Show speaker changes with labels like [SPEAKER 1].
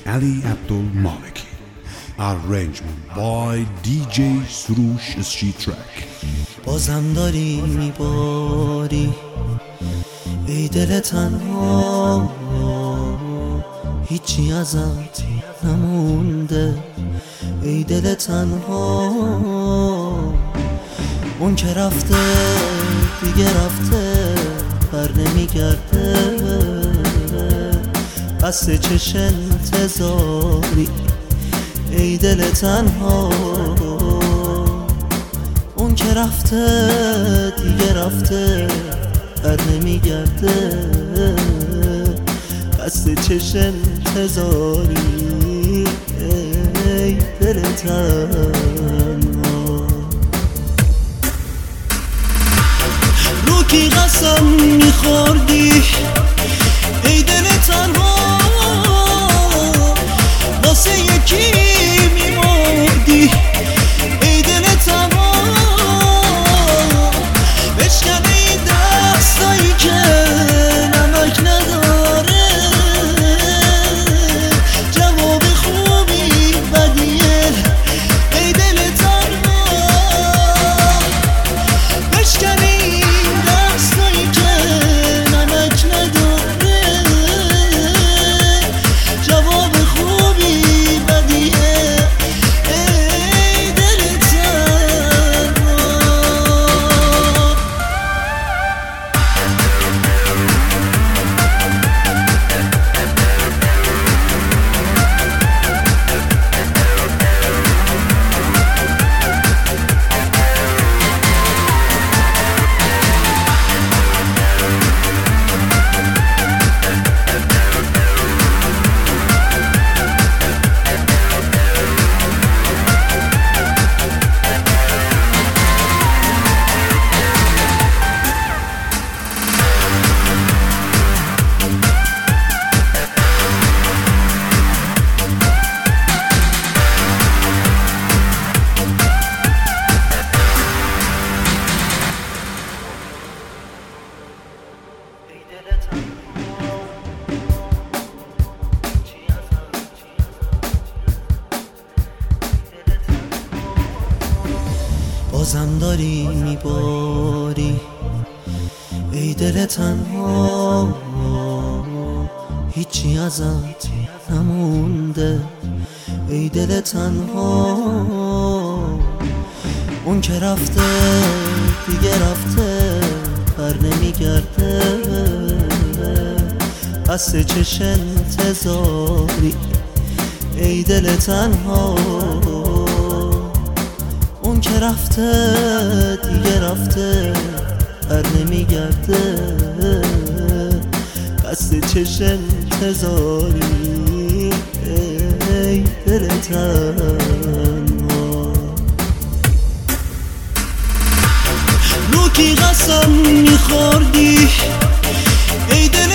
[SPEAKER 1] Ali Abdul Maliki. Arrangement by DJ Surush Street Track.
[SPEAKER 2] بازم داری میباری ای دل تنها، هیچی ازت نمونده ای دل تنها. اون که رفته دیگه رفته، بر نمیگرده، بسته چش انتظاری ای دل تنها. اون که رفته دیگه رفته، بر نمیگرده، بسته چش انتظاری ای دل تنها. رو کی قسم میخوردی ای دل تنها، واسه یکی میمردی ای دل تنها. بشکن این دستایی که نمک نداره، جواب خوبی بدیه ای دل تنها. بشکن این دستایی که نمک نداره، جواب خوبی بدیه ای دل تنها. بازم داری میباری ای دل تنها، هیچی ازت نمونده ای دل تنها. اون که رفته دیگه رفته، بر نمیگرده، بسته چش انتظاری ای دل تنها. اون که رفته دیگه رفته، بر نمیگرده، بسته چش انتظاری ای دل تنها. رو کی قسم میخوردی ای دل